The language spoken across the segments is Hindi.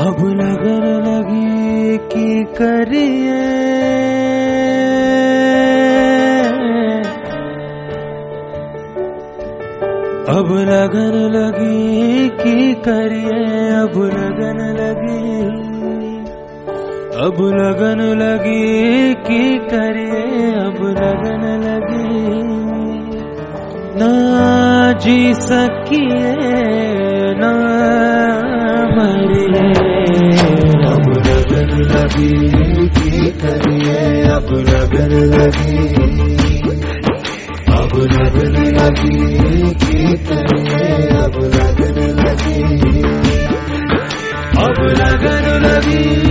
अब लगन लगी की करिए, अब लगन लगी की करिए, अब लगन लगी, अब लगन लगी की करिए, अब लगन लगी। ना जी सकिए ना मरिए, अब लगन लगी की करिए, अब लगन लगी, अब लगन लगी की करिए, अब लगन लगी, अब लगन लगी।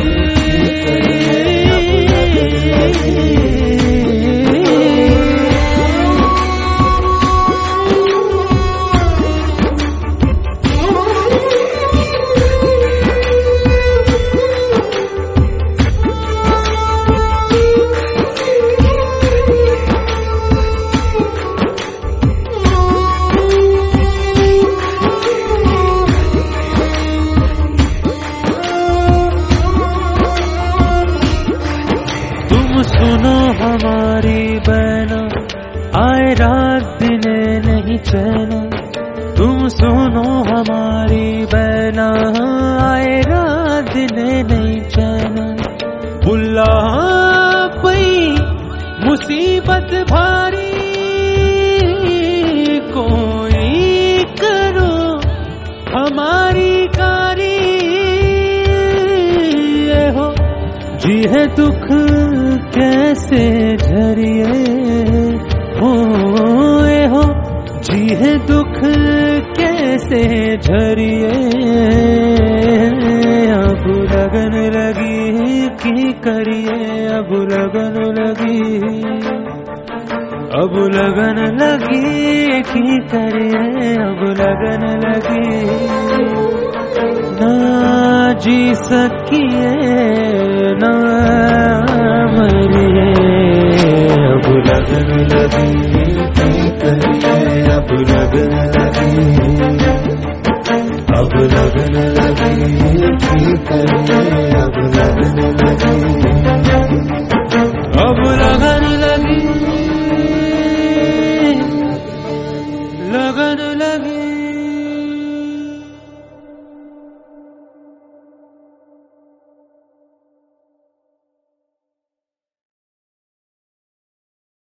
सुनो हमारी बहना, आए रात दिने नहीं चैना। तुम सुनो हमारी बहना, आए रात दिने नहीं चैना। बुल्ला पई मुसीबत भारी, कोई करो हमारी कारी। ये हो जी है दुख कैसे झरिए, हो जी है दुख कैसे झरिए। अब लगन लगी की करिए, अब लगन लगी, अब लगन लगी की करिए, अब लगन लगी। ना जी सकिए ना मरिए, अब लगन लगी की करिए, अब लगन लगी, अब लगन लगी की करिए, अब लगन लगी, अब लगन लगी, लगन